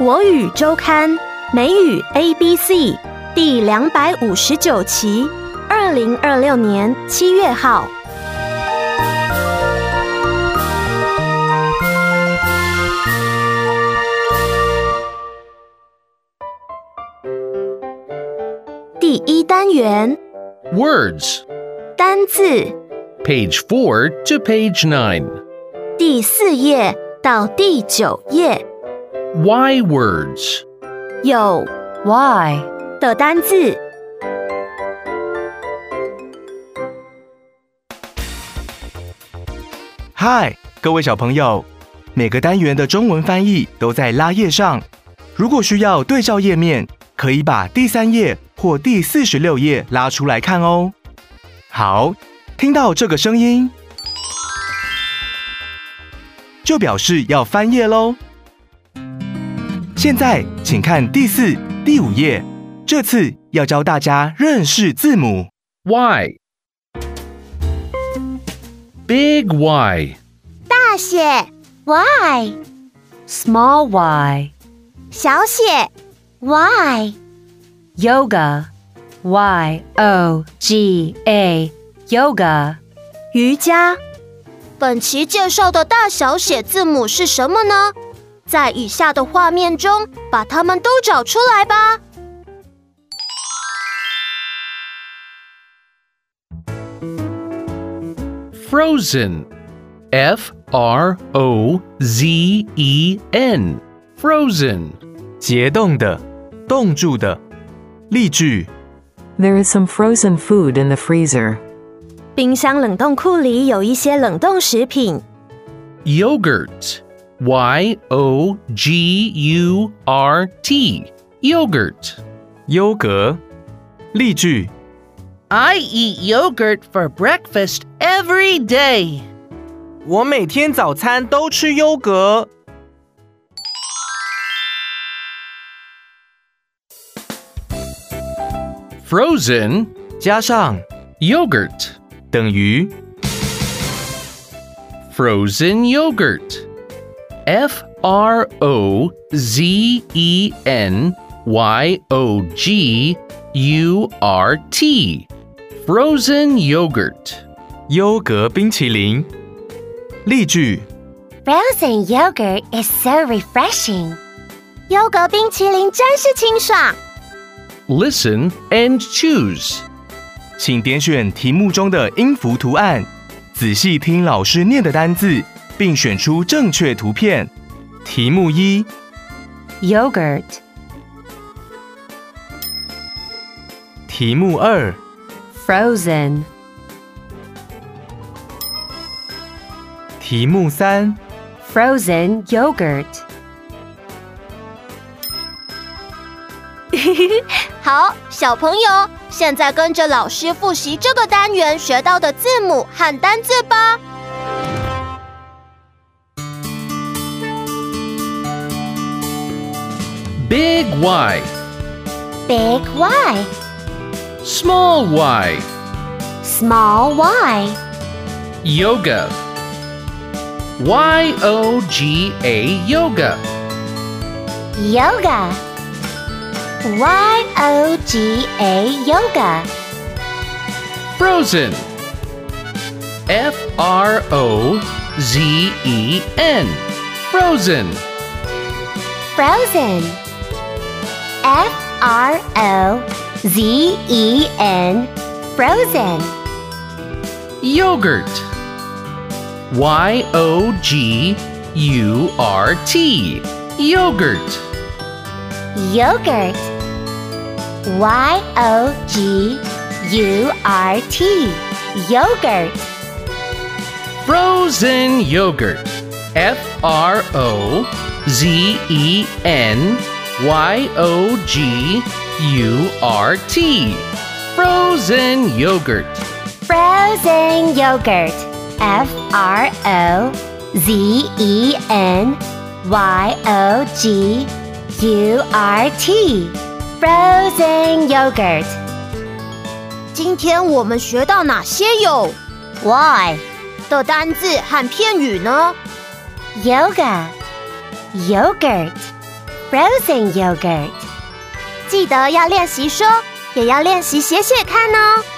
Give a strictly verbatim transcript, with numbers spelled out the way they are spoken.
国语周刊美语 A B C 第两百五十九期，二零二六年七月号。第一单元 Words 单字 Page four to page nine 第四页到第九页 Why words 有 Why 的单字。 嗨，各位小朋友，每个单元的中文翻译都在拉页上。如果需要对照页面，可以把第三页或第四十六页拉出来看哦。好，听到这个声音，就表示要翻页咯。现在请看第四、第五页，这次要教大家认识字母。 Y Big Y 大写 Y， Small y 小写 Y， Yoga Y O G A Yoga 瑜伽。本期介绍的大小写字母是什么呢？在以下的画面中把它们都找出来吧。 Frozen F R O Z E N Frozen 结冻的，冻住的。例句 There is some frozen food in the freezer. 冰箱冷冻库里有一些冷冻食品。 Yogurt Y O G U R T Yogurt 优格。例句 I eat yogurt for breakfast every day. 我每天早餐都吃优格。 Frozen 加上 Yogurt 等于 Frozen Yogurt F R O Z E N Y O G U R T Frozen Yogurt 优格冰淇淋。例句 Frozen yogurt is so refreshing. 优格冰淇淋真是清爽。 Listen and choose 请点选题目中的音符图案，仔细听老师念的单字，并选出正确图片。题目一 Yogurt 题目二 Frozen 题目三 Frozen yogurt 好，小朋友，现在跟着老师复习这个单元学到的字母和单字吧。 Big Y Big Y, Small Y Small Y, Yoga Y O G A Yoga Yoga, Y O G A Yoga, Frozen F R O Z E N Frozen Frozen, F R O Z E N, Frozen, Yogurt Y O G U R T Yogurt Yogurt, Y O G U R T, Yogurt, Frozen Yogurt F R O Z E N Y O G U R T Frozen Yogurt Frozen Yogurt, F R O Z E N Y O G U R T, Frozen Yogurt. 今天我们学到哪些有 Why 的单字和片语呢？ Yoga, Yogurt, frozen yogurt. 记得要练习说，也要练习写写看哦。